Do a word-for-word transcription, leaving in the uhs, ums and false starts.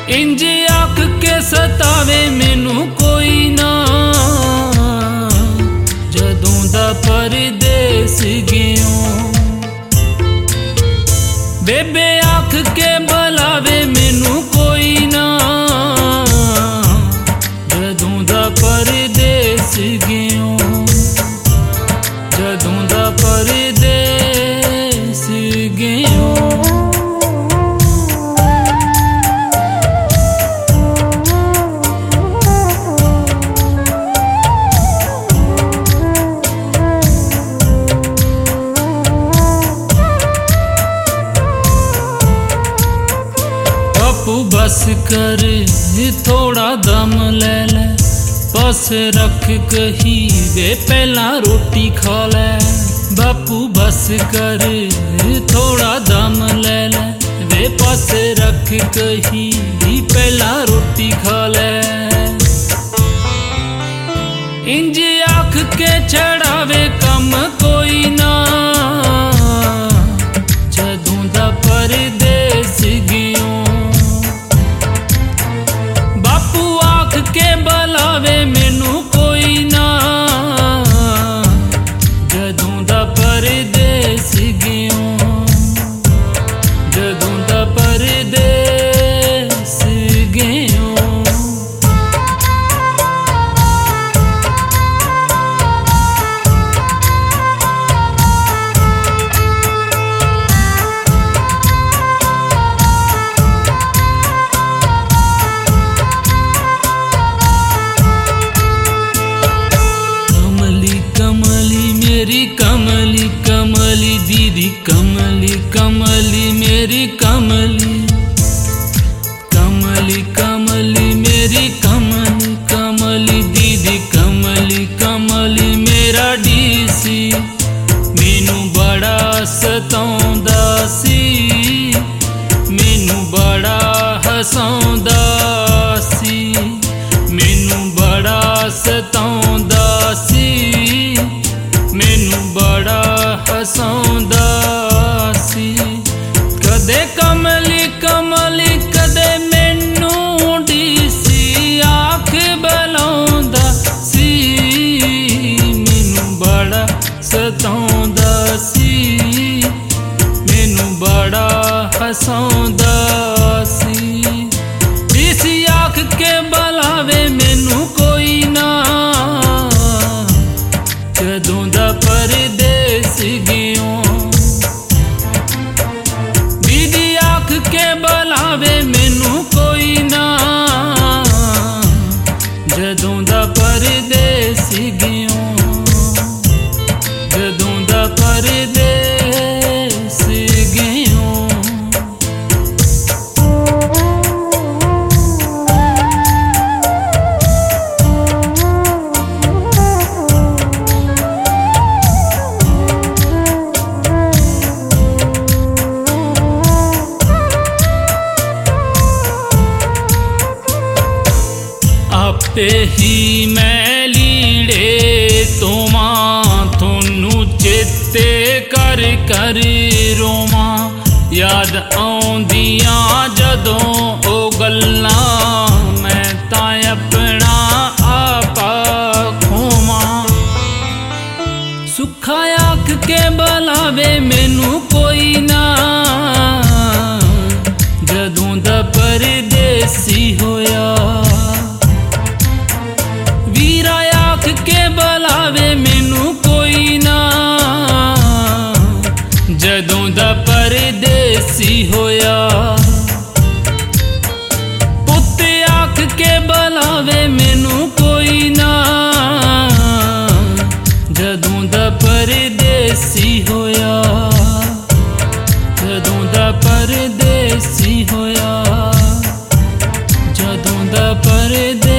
इंज आख के सतावे मैनू कोई ना, जदों दा परदेस गयो। बेबे आख के बुलावे मैनू कोई ना, जदों दा परदेस गयो, जदों दा परदेस गयो। बस कर थोड़ा दम ले ले, बस रख कही वे पहला रोटी खा ले। बापू बस कर थोड़ा दम ले ले, वे बस रख कही पहला रोटी खा ले। इंज आख के चढ़ावे कम कोई ना, जदों दा परदेस गयो। के बुलावे मैनू कोई ना, जदों दा परदेस गयो, जदों दा परदेस गयो। मेरी कमली कमली दीदी कमली कमली मेरी कमली, कमली कमली मेरी कमली कमली दीदी कमली कमली मेरा डीसी। मैनू बड़ा सताउंदा सी, मैनू बड़ा हसाउंदा सी, मैनू बड़ा सताउंदा सी, मैनू बड़ा हसाउंदा सी। कदे कमली कमली कदे मैनू डीसी आख बुलाउंदा सी, मैनू बड़ा सताउंदा सी, मैनू बड़ा हसाउंदा सी। डीसी आख के बुलावे मैनू कोई ना, जदों दा परदेस गयो। दीदी आख के बुलावे मैनू कोई ना, जदों दा परदेस गयो, जदों दा परदेस गयो। आपे ही मैं लीड़े तोवां, थोनू चेते कर कर रोवां। याद आउंदियां जदों ओ गल्लां, मैं तां अपना आपा खोवां। सुखा आख के बुलावे मैनू कोई ना, जदों दा परदेसी होया। वीरा आख के बुलावे मैनू कोई ना, जदों दा परदेसी होया। पुत आख के बुलावे मैनू कोई ना, जदों दा परदेसी होया, जदों दा परदेसी होया, जदों दा परदेसी